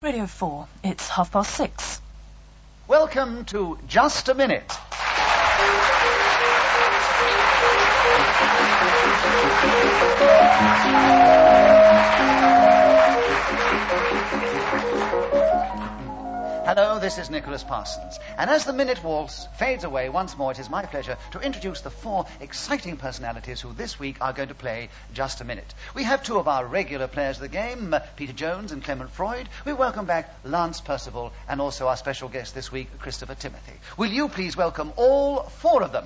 Radio 4, it's 6:30. Welcome to Just a Minute. Hello, this is Nicholas Parsons. And as the minute waltz fades away once more, it is my pleasure to introduce the four exciting personalities who this week are going to play Just a Minute. We have two of our regular players of the game, Peter Jones and Clement Freud. We welcome back Lance Percival and also our special guest this week, Christopher Timothy. Will you please welcome all four of them?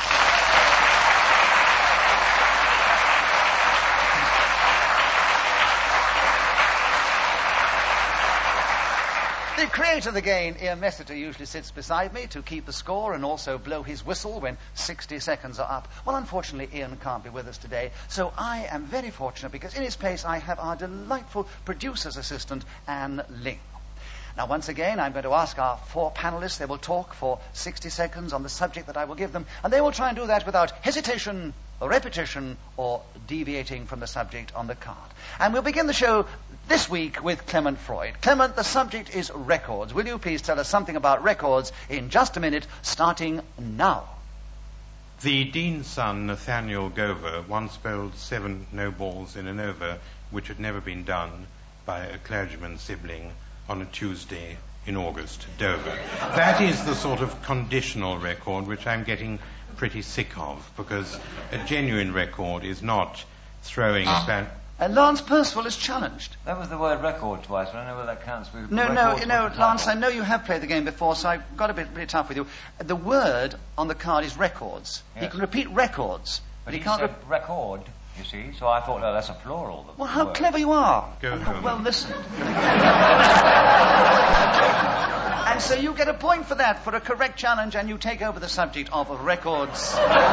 The creator of the game, Ian Messiter, usually sits beside me to keep the score and also blow his whistle when 60 seconds are up. Well, unfortunately, Ian can't be with us today, so I am very fortunate because in his place I have our delightful producer's assistant, Anne Ling. Now, once again, I'm going to ask our four panelists. They will talk for 60 seconds on the subject that I will give them, and they will try and do that without hesitation or repetition or deviating from the subject on the card. And we'll begin the show this week with Clement Freud. Clement, the subject is records. Will you please tell us something about records in just a minute, starting now? The Dean's son, Nathaniel Gover, once bowled 7 no-balls in an over which had never been done by a clergyman's sibling on a Tuesday in August, Dover. That is the sort of conditional record which I'm getting pretty sick of, because a genuine record is not throwing And Lance Percival is challenged. That was the word record twice, but I don't know whether that counts. No, Lance, I know you have played the game before, so I've got a bit tough with you. The word on the card is records. Yes. He can repeat records, But he he can't said record, you see, so I thought, that's a plural. Well, how clever you are. Go and how home. well listened. And so you get a point for that, for a correct challenge, and you take over the subject of records.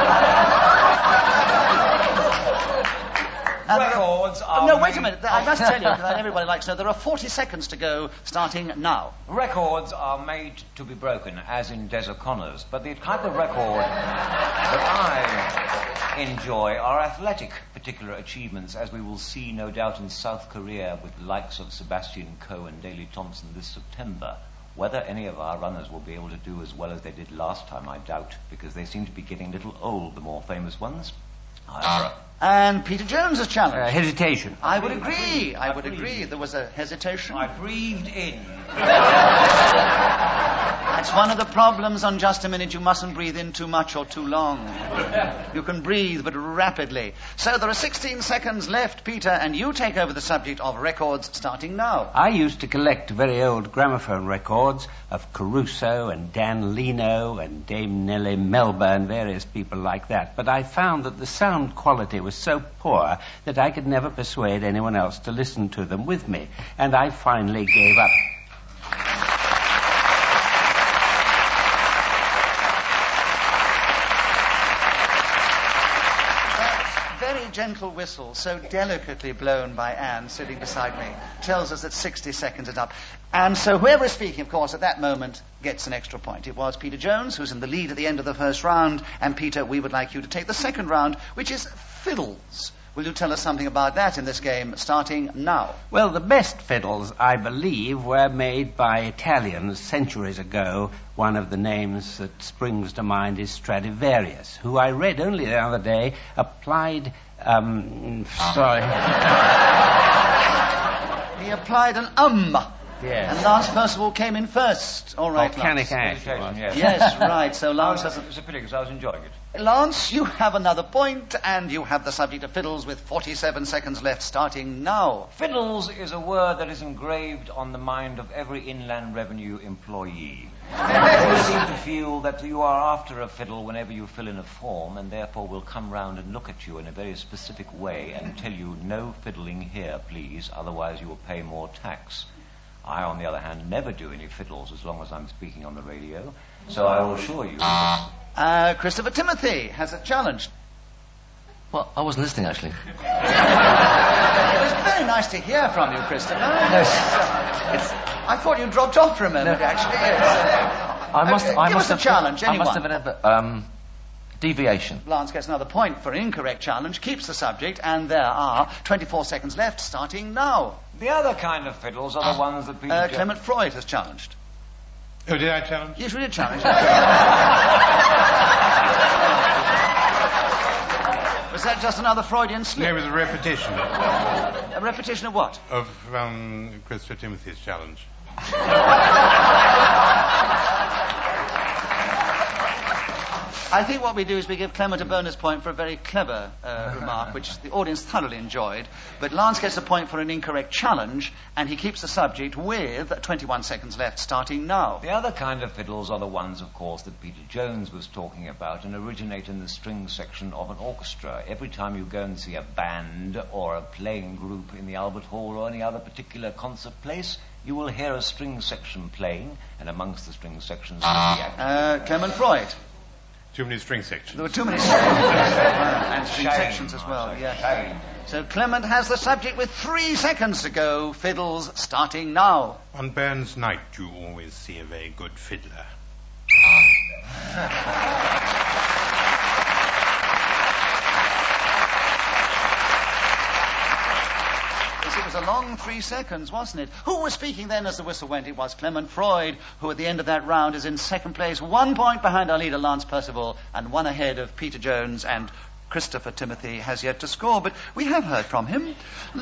Records are... No, wait a minute. I must tell you, because everybody likes to know, there are 40 seconds to go, starting now. Records are made to be broken, as in Des O'Connor's, but the type of record that I enjoy are athletic particular achievements, as we will see, no doubt, in South Korea with the likes of Sebastian Coe and Daley Thompson this September. Whether any of our runners will be able to do as well as they did last time, I doubt, because they seem to be getting a little old, the more famous ones. And Peter Jones is challenged. Hesitation. I would agree. I would agree. There was a hesitation. I breathed in. That's one of the problems on Just a Minute. You mustn't breathe in too much or too long. You can breathe, but rapidly. So there are 16 seconds left, Peter, and you take over the subject of records starting now. I used to collect very old gramophone records of Caruso and Dan Leno and Dame Nellie Melba and various people like that. But I found that the sound quality was so poor that I could never persuade anyone else to listen to them with me. And I finally gave up. Gentle whistle, so delicately blown by Anne sitting beside me, tells us that 60 seconds is up. And so whoever is speaking, of course, at that moment gets an extra point. It was Peter Jones who's in the lead at the end of the first round, and Peter, we would like you to take the second round, which is fiddles. Will you tell us something about that in this game, starting now? Well, the best fiddles, I believe, were made by Italians centuries ago. One of the names that springs to mind is Stradivarius, who I read only the other day applied... He applied an Yes. And Lance Percival came in first. All right, Volcanic Lance. ash. Yes, right. So Lance has... It was a pity, because I was enjoying it. Lance, you have another point, and you have the subject of fiddles with 47 seconds left, starting now. Fiddles is a word that is engraved on the mind of every Inland Revenue employee. They seem to feel that you are after a fiddle whenever you fill in a form, and therefore will come round and look at you in a very specific way and tell you, no fiddling here, please, otherwise you will pay more tax. I, on the other hand, never do any fiddles as long as I'm speaking on the radio, so I will assure you... Christopher Timothy has a challenge. Well, I wasn't listening, actually. It was very nice to hear from you, Christopher. I thought you dropped off for a moment, actually. I must give us a have challenge, I must anyone. have been Deviation. Lance gets another point for an incorrect challenge, keeps the subject, and there are 24 seconds left, starting now. The other kind of fiddles are the ones that Peter Clement Freud has challenged. Oh, did I challenge? Yes, we did challenge. Was that just another Freudian slip? No, it was a repetition A repetition of what? of Christopher Timothy's challenge. I think what we do is we give Clement a bonus point for a very clever remark, which the audience thoroughly enjoyed. But Lance gets a point for an incorrect challenge, and he keeps the subject with 21 seconds left, starting now. The other kind of fiddles are the ones, of course, that Peter Jones was talking about and originate in the string section of an orchestra. Every time you go and see a band or a playing group in the Albert Hall or any other particular concert place, you will hear a string section playing, and amongst the string sections is the act. Clement Freud. Too many string sections. There were too many and string Shame, sections as well. I say, Yes. shame. So Clement has the subject with 3 seconds to go. Fiddles starting now. On Burns Night, you always see a very good fiddler. It was a long 3 seconds, wasn't it? Who was speaking then as the whistle went? It was Clement Freud, who at the end of that round is in second place, 1 point behind our leader, Lance Percival, and 1 ahead of Peter Jones, and Christopher Timothy has yet to score, but we have heard from him.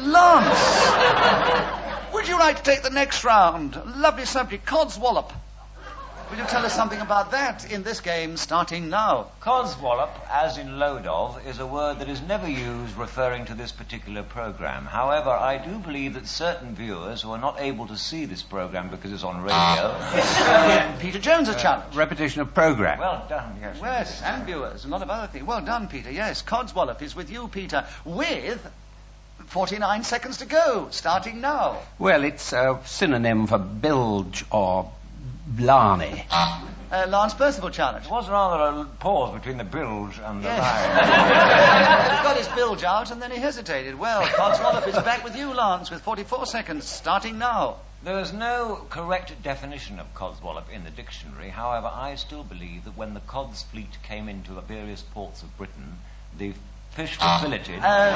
Lance, would you like to take the next round? Lovely subject, Codswallop. Will you tell us something about that in this game, starting now? Codswallop, as in load of, is a word that is never used referring to this particular program. However, I do believe that certain viewers who are not able to see this program because it's on radio... Peter Jones has challenged. Repetition of program. Well done, yes. Yes, and viewers, a lot of other things. Well done, Peter. Yes, Codswallop is with you, Peter, with 49 seconds to go, starting now. Well, it's a synonym for bilge or blarney. Lance Percival challenge. There was rather a pause between the bilge and the line. He got his bilge out and then he hesitated. Well, Codswallop is back with you, Lance, with 44 seconds, starting now. There is no correct definition of codswallop in the dictionary. However, I still believe that when the cods fleet came into the various ports of Britain, the fish were filleted.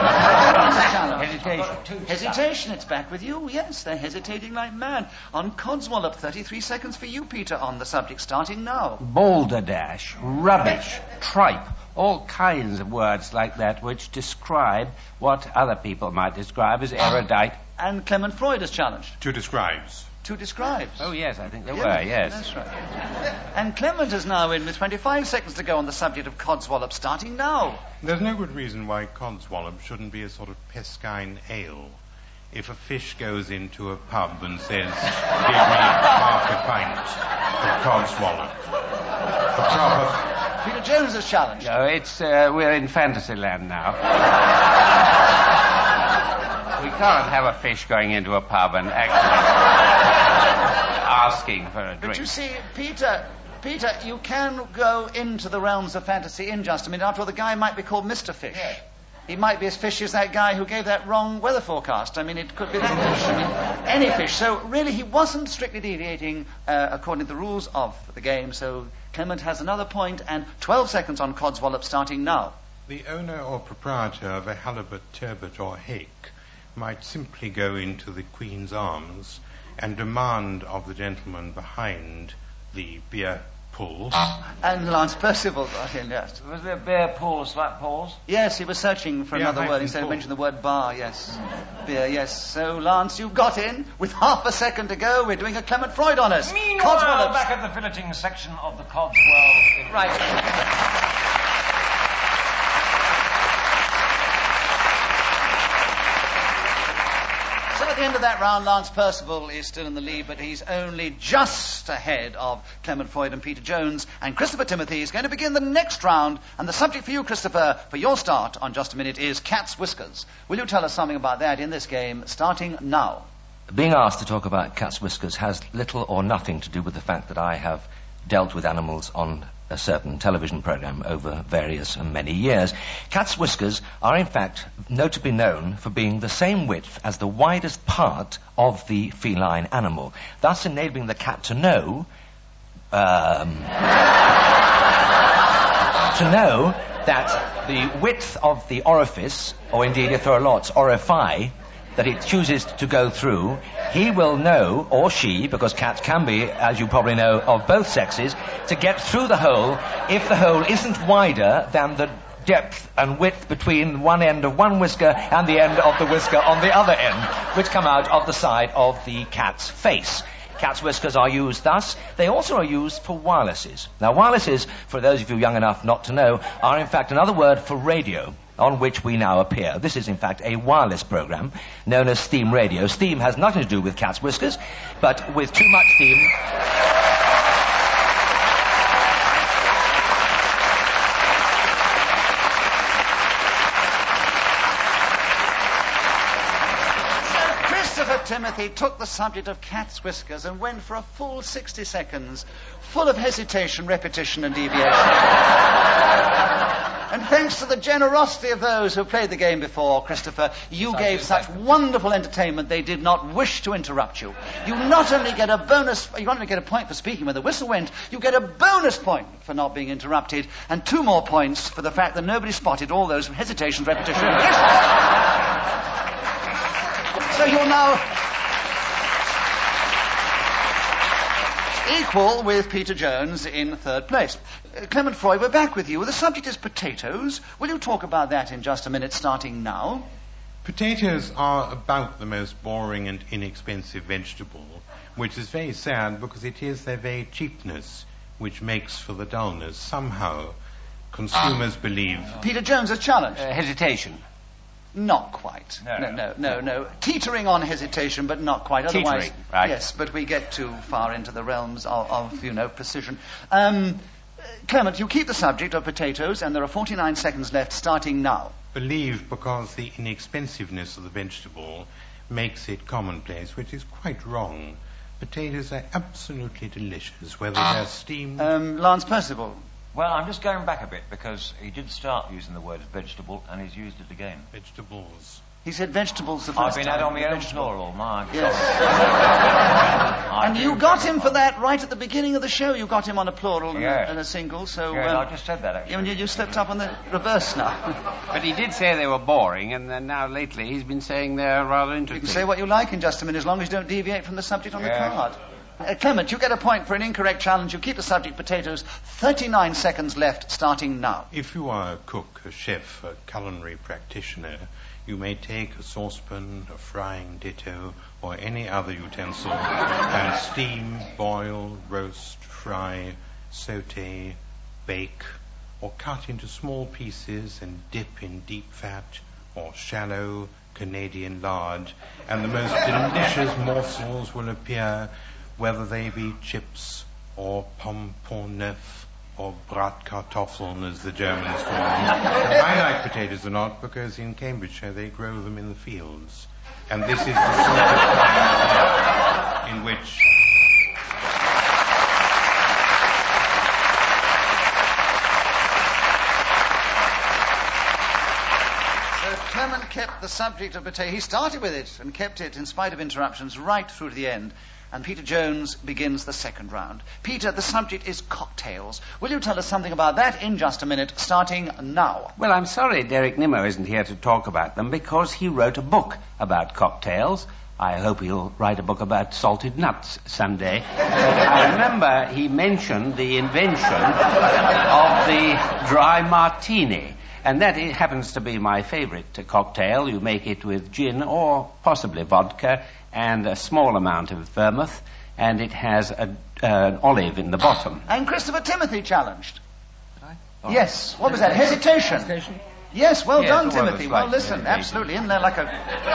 Hesitation, it's back with you. Yes, they're hesitating like mad. On Codswallop, 33 seconds for you, Peter, on the subject, starting now. Balderdash, rubbish, tripe, all kinds of words like that which describe what other people might describe as erudite. And Clement Freud is challenged. 2 describes. 2 describes. Oh, yes, I think there were, yes. That's right. And Clement is now in with 25 seconds to go on the subject of Codswallop, starting now. There's no good reason why Codswallop shouldn't be a sort of pescine ale. If a fish goes into a pub and says, give me half a pint of Codswallop, a proper... Peter Jones is challenged. No, it's, we're in Fantasyland now. We can't have a fish going into a pub and actually asking for a drink. But you see, Peter, you can go into the realms of fantasy in just a minute. After all, the guy might be called Mr. Fish. Yes. He might be as fishy as that guy who gave that wrong weather forecast. I mean, it could be that fish. I mean, any fish. So really, he wasn't strictly deviating according to the rules of the game. So Clement has another point and 12 seconds on Codswallop, starting now. The owner or proprietor of a halibut, turbot or hake might simply go into the Queen's Arms and demand of the gentleman behind the beer pull. And Lance Percival got in, yes. Was there beer pools, slap pools? Yes, he was searching for Yeah, another word instead of mentioning the word bar, yes. Beer, yes. So, Lance, you got in. With half a second to go, we're doing a Clement Freud on us. Meanwhile, Codswallop. back at the filleting section of the Codswell... Right. So at the end of that round, Lance Percival is still in the lead, but he's only just ahead of Clement Freud and Peter Jones. And Christopher Timothy is going to begin the next round. And the subject for you, Christopher, for your start on Just a Minute is cat's whiskers. Will you tell us something about that in this game, starting now? Being asked to talk about cat's whiskers has little or nothing to do with the fact that I have dealt with animals on a certain television program over various and many years. Cat's whiskers are in fact notably known for being the same width as the widest part of the feline animal, thus enabling the cat to know to know that the width of the orifice, or indeed, if there are lots, orifi, that it chooses to go through, he will know, or she, because cats can be, as you probably know, of both sexes, to get through the hole if the hole isn't wider than the depth and width between one end of one whisker and the end of the whisker on the other end, which come out of the side of the cat's face. Cat's whiskers are used thus. They also are used for wirelesses. Now, wirelesses, for those of you young enough not to know, are in fact another word for radio, on which we now appear. This is in fact a wireless program known as steam radio. Steam has nothing to do with cat's whiskers, but with too much steam... Timothy took the subject of cat's whiskers and went for a full 60 seconds, full of hesitation, repetition, and deviation. And thanks to the generosity of those who played the game before, Christopher, you gave such wonderful entertainment they did not wish to interrupt you. You not only get a point for speaking when the whistle went, you get a bonus point for not being interrupted, and 2 more points for the fact that nobody spotted all those hesitations, repetition, and... So you're now equal with Peter Jones in 3rd place. Clement Freud, we're back with you. The subject is potatoes. Will you talk about that in just a minute, starting now? Potatoes are about the most boring and inexpensive vegetable, which is very sad because it is their very cheapness which makes for the dullness. Somehow, consumers believe... Peter Jones has challenged. Hesitation. Not quite. No. Teetering on hesitation, but not quite. Otherwise, teetering, right. Yes, but we get too far into the realms of precision. Clement, you keep the subject of potatoes, and there are 49 seconds left, starting now. Believe because the inexpensiveness of the vegetable makes it commonplace, which is quite wrong. Potatoes are absolutely delicious, whether they're steamed... Lance Percival. Well, I'm just going back a bit because he did start using the word vegetable and he's used it again. Vegetables. He said vegetables the first time. I've been out on my own plural, Mark. Yes. And you got him for that right at the beginning of the show. You got him on a plural and a single. So I just said that, actually. You slipped up on the reverse now. But he did say they were boring, and then now lately he's been saying they're rather interesting. You can say what you like in just a minute, as long as you don't deviate from the subject on the card. Clement, you get a point for an incorrect challenge. You keep the subject potatoes. 39 seconds left, starting now. If you are a cook, a chef, a culinary practitioner, you may take a saucepan, a frying ditto, or any other utensil and steam, boil, roast, fry, saute, bake, or cut into small pieces and dip in deep fat or shallow Canadian lard, and the most delicious morsels will appear, whether they be chips or pommes or bratkartoffeln, as the Germans call them. I like potatoes a lot because in Cambridgeshire they grow them in the fields. And this is the sort of climate in which... Clement kept the subject of potato. He started with it and kept it, in spite of interruptions, right through to the end. And Peter Jones begins the second round. Peter, the subject is cocktails. Will you tell us something about that in just a minute, starting now? Well, I'm sorry Derek Nimmo isn't here to talk about them because he wrote a book about cocktails. I hope he'll write a book about salted nuts someday. I remember he mentioned the invention of the dry martini. And that happens to be my favorite cocktail. You make it with gin or possibly vodka and a small amount of vermouth, and it has an olive in the bottom. And Christopher Timothy challenged. Yes. What was that? Hesitation. Yes, well done, Timothy. Well, listen, absolutely. In there like a...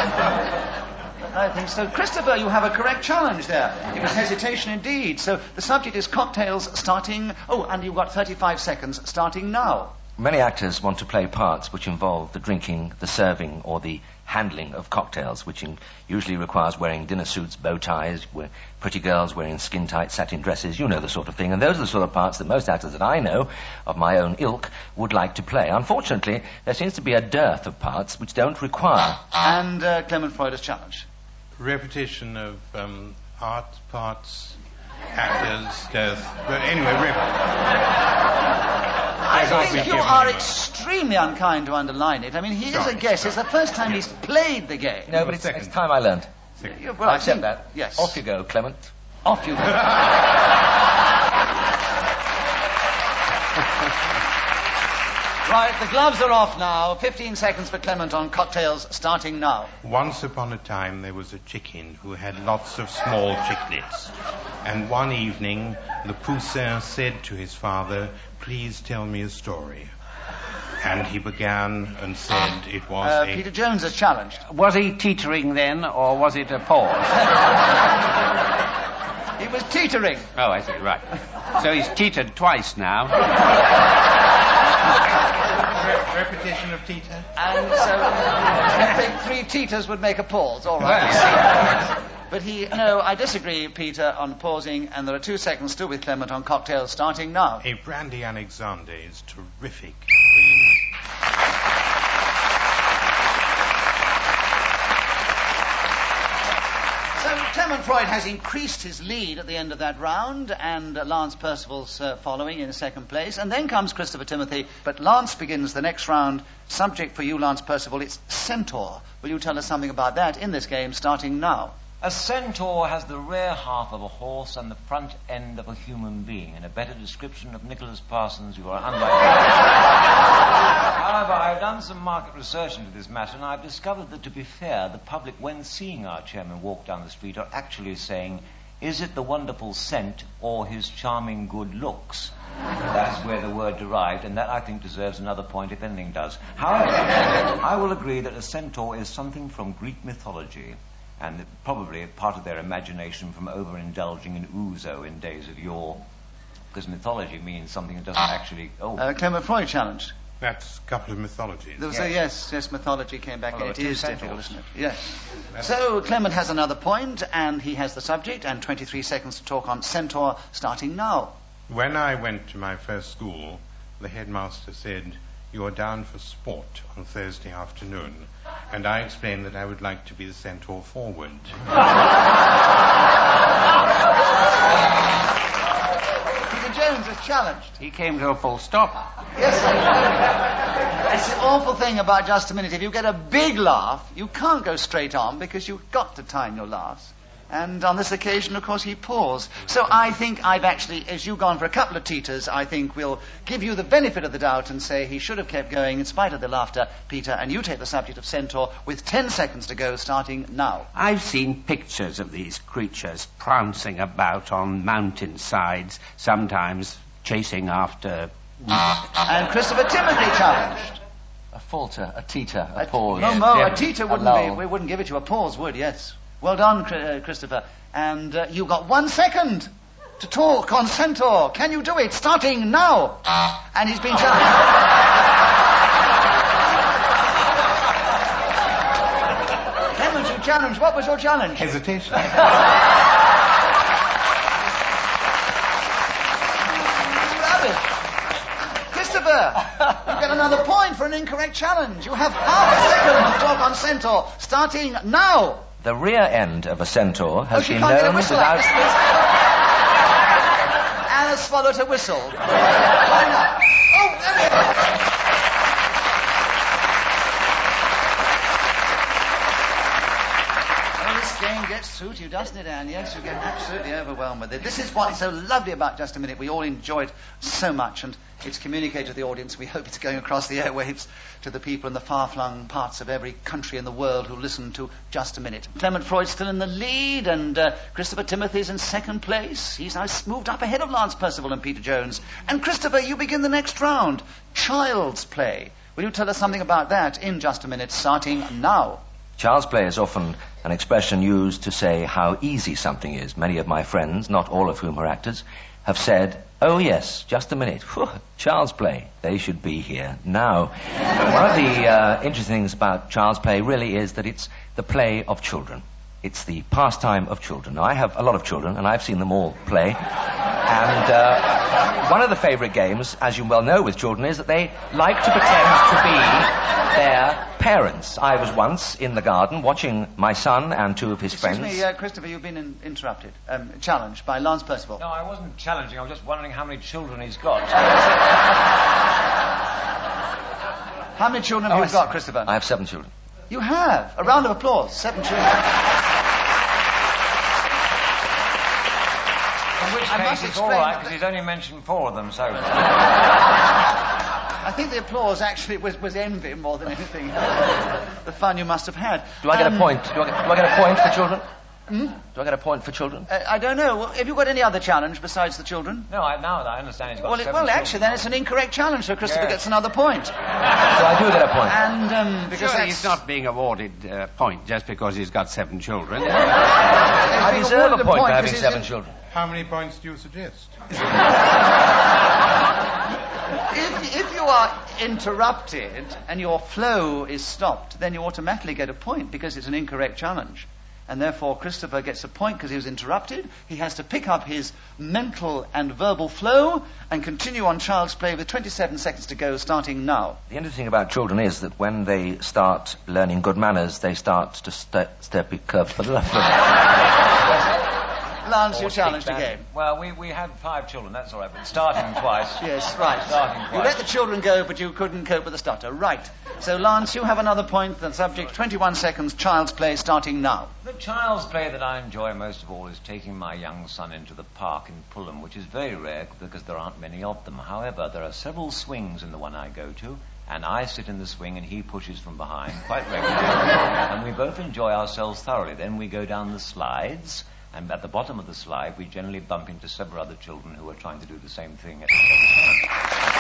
I think so. Christopher, you have a correct challenge there. It was hesitation indeed. So the subject is cocktails starting... Oh, and you've got 35 seconds starting now. Many actors want to play parts which involve the drinking, the serving, or the handling of cocktails, which usually requires wearing dinner suits, bow ties, pretty girls wearing skin-tight satin dresses, you know the sort of thing. And those are the sort of parts that most actors that I know, of my own ilk, would like to play. Unfortunately, there seems to be a dearth of parts which don't require... And Clement Freud has challenged. Repetition of art parts, actors, dearth... But anyway, I think you are extremely unkind to underline it. I mean, he is a guest. It's the first time he's played the game. No, but it's time I learned. Well, I accept that. Yes. Off you go, Clement. Off you go. Right, the gloves are off now. 15 seconds for Clement on cocktails, starting now. Once upon a time, there was a chicken who had lots of small chicklets. And one evening, the poussin said to his father, "Please tell me a story." And he began and said it was Peter Jones is challenged. Was he teetering then, or was it a pause? He was teetering. Oh, I see, right. So he's teetered twice now. Repetition of teeter. And so I think 3 teeters would make a pause. All right. But I disagree, Peter, on pausing, and there are 2 seconds still with Clement on cocktails, starting now. A brandy Alexander is terrific. So Clement Freud has increased his lead at the end of that round, and Lance Percival's following in second place. And then comes Christopher Timothy, but Lance begins the next round. Subject for you, Lance Percival, it's Centaur. Will you tell us something about that in this game, starting now? A centaur has the rear half of a horse and the front end of a human being. In a better description of Nicholas Parsons, you are unlikely. However, I've done some market research into this matter, and I've discovered that, to be fair, the public, when seeing our chairman walk down the street, are actually saying, "Is it the wonderful scent or his charming good looks?" That's where the word derived, and that, I think, deserves another point, if anything does. However, I will agree that a centaur is something from Greek mythology, and probably part of their imagination from overindulging in ouzo in days of yore, because mythology means something that doesn't actually... Clement Freud challenged. That's a couple of mythologies. There was yes, mythology came back. It is difficult, isn't it? Yes. That's So Clement has another point, and he has the subject, and 23 seconds to talk on Centaur, starting now. When I went to my first school, the headmaster said, "You are down for sport on Thursday afternoon." And I explained that I would like to be the centaur forward. Peter Jones is challenged. He came to a full stop. Yes. That's the awful thing about Just a Minute. If you get a big laugh, you can't go straight on because you've got to time your laughs. And on this occasion, of course, he paused. So I think I've actually, as you've gone for a couple of teeters, I think we'll give you the benefit of the doubt and say he should have kept going in spite of the laughter, Peter, and you take the subject of Centaur with 10 seconds to go, starting now. I've seen pictures of these creatures prancing about on mountainsides, sometimes chasing after... And Christopher Timothy challenged. A falter, a teeter, a pause. No, a teeter wouldn't lull. be. We wouldn't give it you. A pause would, yes. Well done, Christopher. And you've got 1 second to talk on Centaur. Can you do it? Starting now. And he's been challenged. Clement, you challenged. What was your challenge? Hesitation. Rubbish. Christopher, you get another point for an incorrect challenge. You have half a second to talk on Centaur. Starting now. The rear end of a centaur has she been can't get a known whistle without... out. Anna swallowed her whistle. Why not? Oh, there we go. Well, this game gets through to you, doesn't it, Anne? Yes, you get absolutely overwhelmed with it. This is what's so lovely about Just a Minute. We all enjoy it so much, and it's communicated to the audience. We hope it's going across the airwaves to the people in the far-flung parts of every country in the world who listen to Just a Minute. Clement Freud's still in the lead, and Christopher Timothy's in second place. He's now moved up ahead of Lance Percival and Peter Jones. And Christopher, you begin the next round. Child's Play. Will you tell us something about that in Just a Minute, starting now? Child's play is often an expression used to say how easy something is. Many of my friends, not all of whom are actors, have said, "Oh yes, just a minute. Whew, child's play. They should be here now." One of the interesting things about child's play really is that it's the play of children. It's the pastime of children. Now, I have a lot of children, and I've seen them all play. And one of the favourite games, as you well know with children, is that they like to pretend to be their parents. I was once in the garden watching my son and 2 of his friends. Excuse me, Christopher, you've been interrupted. Challenged by Lance Percival. No, I wasn't challenging. I was just wondering how many children he's got. How many children have you got, Christopher? I have 7 children. You have. A round of applause. 7 children. In which case it's all right, because he's only mentioned 4 of them so far. I think the applause actually was envy more than anything. The fun you must have had. Do I get a point? Do I get a point for children? Do I get a point for children? I don't know. Well, have you got any other challenge besides the children? No, now I understand he's got 7 Well, actually, children. then it's an incorrect challenge, so Christopher gets another point. So I do get a point. And because Surely he's not being awarded a point just because he's got 7 children. I deserve a point for having 7 children. How many points do you suggest? If you are interrupted and your flow is stopped, then you automatically get a point because it's an incorrect challenge. And therefore, Christopher gets a point because he was interrupted. He has to pick up his mental and verbal flow and continue on Child's Play with 27 seconds to go, starting now. The interesting thing about children is that when they start learning good manners, they start to step curves for the left. Lance, you challenged again. Well, we had 5 children, that's all right, but starting twice. Yes, right. Starting twice. You let the children go, but you couldn't cope with the stutter. Right. So, Lance, you have another point. The subject, 21 seconds, Child's Play, starting now. The Child's Play that I enjoy most of all is taking my young son into the park in Fulham, which is very rare because there aren't many of them. However, there are several swings in the one I go to, and I sit in the swing and he pushes from behind quite regularly. And we both enjoy ourselves thoroughly. Then we go down the slides, and at the bottom of the slide we generally bump into several other children who are trying to do the same thing at the same time.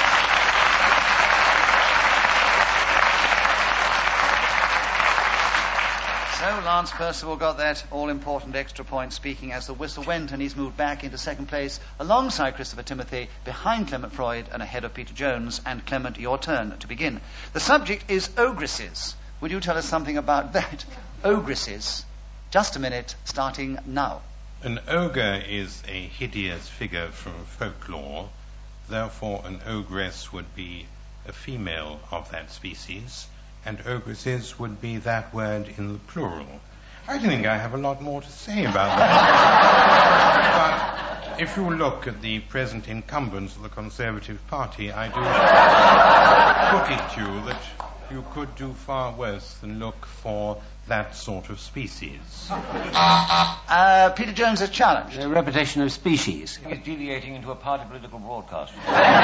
So Lance Percival got that all-important extra point speaking as the whistle went, and he's moved back into second place alongside Christopher Timothy, behind Clement Freud and ahead of Peter Jones. And Clement, your turn to begin. The subject is ogresses. Would you tell us something about that? Ogresses. Just a minute, starting now. An ogre is a hideous figure from folklore. Therefore, an ogress would be a female of that species, and ogresses would be that word in the plural. I think I have a lot more to say about that. But if you look at the present incumbents of the Conservative Party, I do put it to you that you could do far worse than look for that sort of species. Peter Jones has challenged. A repetition of species. He's deviating into a party political broadcast.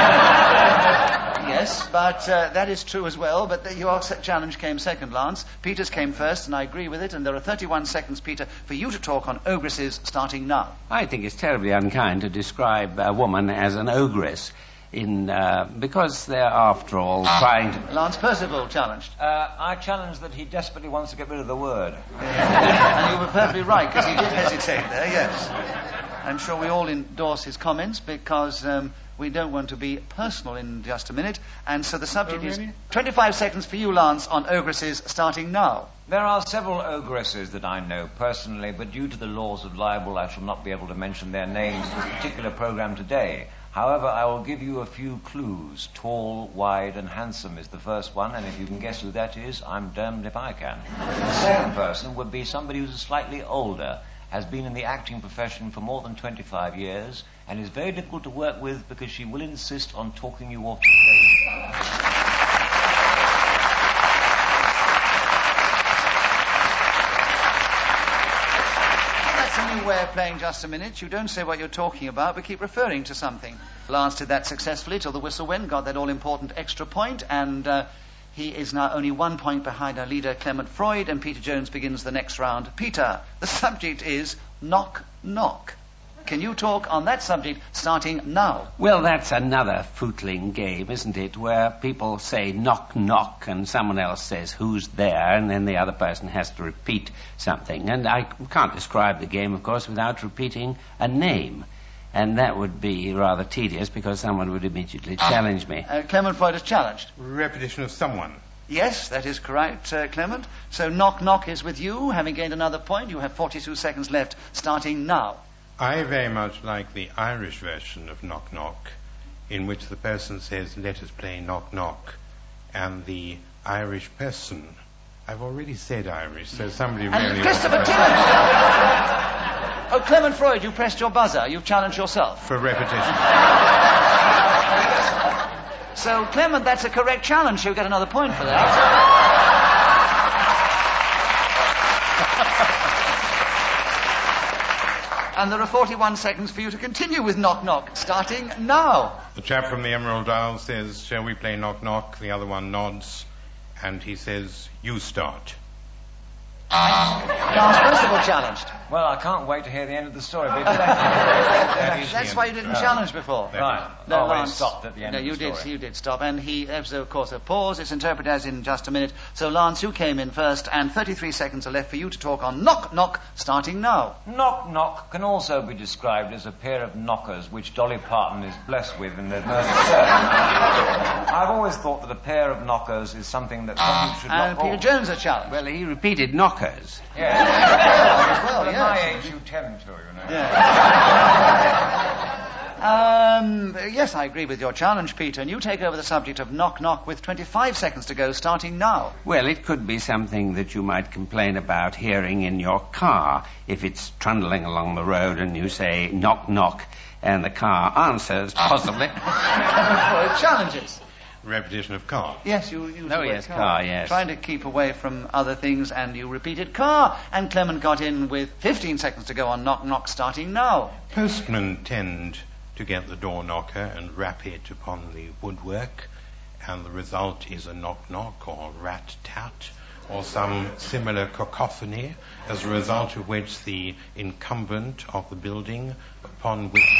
Yes, but that is true as well. But your challenge came second, Lance. Peter's came first, and I agree with it. And there are 31 seconds, Peter, for you to talk on ogresses starting now. I think it's terribly unkind to describe a woman as an ogress because they're, after all, trying to... Lance Percival challenged. I challenge that he desperately wants to get rid of the word. And you were perfectly right, because he did hesitate there, yes. I'm sure we all endorse his comments, because we don't want to be personal in just a minute. And so the subject is 25 seconds for you, Lance, on ogresses starting now. There are several ogresses that I know personally, but due to the laws of libel, I shall not be able to mention their names for this particular program today. However, I will give you a few clues. Tall, wide, and handsome is the first one, and if you can guess who that is, I'm damned if I can. The second person would be somebody who's slightly older, has been in the acting profession for more than 25 years, and is very difficult to work with because she will insist on talking you off the stage. Way of playing just a minute. You don't say what you're talking about, but keep referring to something. Lance did that successfully till the whistle went, got that all-important extra point, and he is now only 1 point behind our leader, Clement Freud, and Peter Jones begins the next round. Peter, the subject is knock, knock. Can you talk on that subject starting now? Well, that's another footling game, isn't it, where people say knock, knock, and someone else says who's there, and then the other person has to repeat something. And I can't describe the game, of course, without repeating a name. And that would be rather tedious because someone would immediately challenge me. Clement Freud is challenged. Repetition of someone. Yes, that is correct, Clement. So knock, knock is with you, having gained another point. You have 42 seconds left, starting now. I very much like the Irish version of knock knock, in which the person says, let us play knock knock, and the Irish person, I've already said Irish, so somebody really... Christopher Timothy! Oh, Clement Freud, you pressed your buzzer. You've challenged yourself. For repetition. So, Clement, that's a correct challenge. You'll get another point for that. And there are 41 seconds for you to continue with Knock Knock, starting now. The chap from the Emerald Isle says, shall we play Knock Knock? The other one nods, and he says, you start. Lance Percival challenged. Well, I can't wait to hear the end of the story. That's why you didn't challenge before. Right. No, well, Lance, it stopped at the end of the story. You did stop. And there's, of course, a pause. It's interpreted as in just a minute. So, Lance, you came in first, and 33 seconds are left for you to talk on Knock Knock, starting now. Knock Knock can also be described as a pair of knockers which Dolly Parton is blessed with in their mercy service. I've always thought that a pair of knockers is something that something should And not Peter Jones a challenge. Well, he repeated knockers. Yes. Well, At yes. my age, you tend to, you know. Yes, I agree with your challenge, Peter. And you take over the subject of Knock Knock with 25 seconds to go, starting now. Well, it could be something that you might complain about hearing in your car if it's trundling along the road and you say, knock, knock, and the car answers, possibly. Challenges. Repetition of car. Yes, you used the word yes, car, yes. Trying to keep away from other things, and you repeated car. And Clement got in with 15 seconds to go on Knock Knock, starting now. Postmen tend to get the door knocker and rap it upon the woodwork, and the result is a knock-knock or rat-tat or some similar cacophony, as a result of which the incumbent of the building upon which...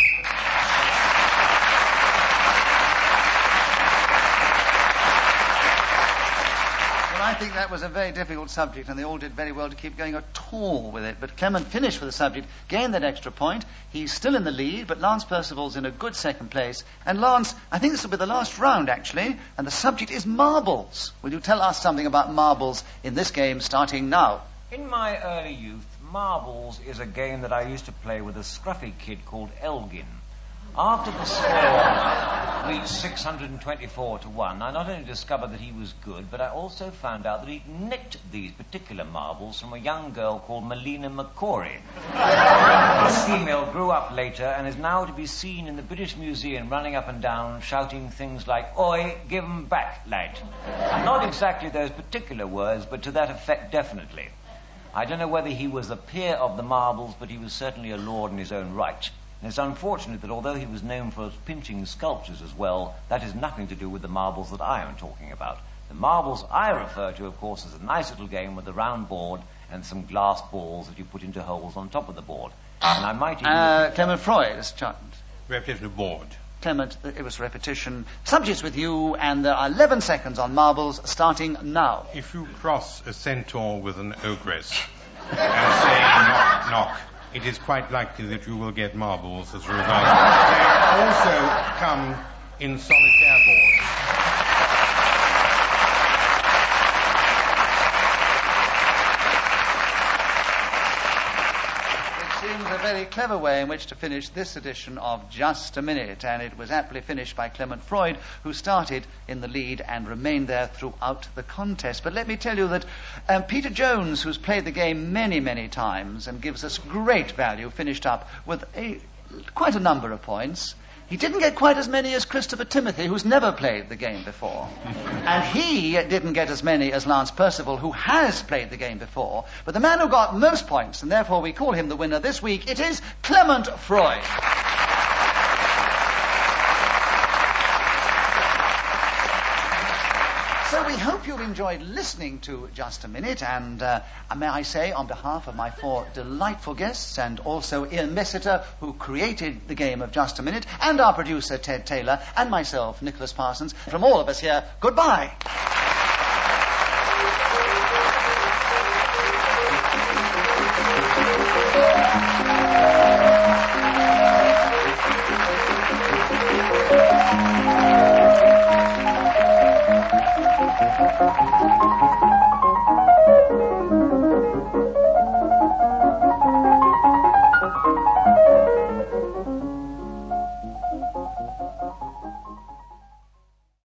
I think that was a very difficult subject, and they all did very well to keep going at all with it. But Clement finished with the subject, gained that extra point. He's still in the lead, but Lance Percival's in a good second place. And Lance, I think this will be the last round, actually, and the subject is marbles. Will you tell us something about marbles in this game, starting now? In my early youth, marbles is a game that I used to play with a scruffy kid called Elgin. After the score reached 624-1, I not only discovered that he was good, but I also found out that he'd nicked these particular marbles from a young girl called Melina McCory. This female grew up later and is now to be seen in the British Museum running up and down, shouting things like, "Oi, give 'em back, lad." Not exactly those particular words, but to that effect definitely. I don't know whether he was a peer of the marbles, but he was certainly a lord in his own right. And it's unfortunate that although he was known for pinching sculptures as well, that has nothing to do with the marbles that I am talking about. The marbles I refer to, of course, is a nice little game with a round board and some glass balls that you put into holes on top of the board. And I might even... Clement Freud's challenge. Repetition of board. Clement, it was repetition. Subjects with you, and there are 11 seconds on marbles, starting now. If you cross a centaur with an ogress and say knock, knock, it is quite likely that you will get marbles as a result. They also come in solitaire boards. It seems a very clever way in which to finish this edition of Just a Minute, and it was aptly finished by Clement Freud, who started in the lead and remained there throughout the contest. But let me tell you that Peter Jones, who's played the game many, many times and gives us great value, finished up with quite a number of points. He didn't get quite as many as Christopher Timothy, who's never played the game before. And he didn't get as many as Lance Percival, who has played the game before. But the man who got most points, and therefore we call him the winner this week, it is Clement Freud. So we hope you've enjoyed listening to Just a Minute, and may I say, on behalf of my four delightful guests, and also Ian Messiter, who created the game of Just a Minute, and our producer Ted Taylor, and myself, Nicholas Parsons, from all of us here, goodbye.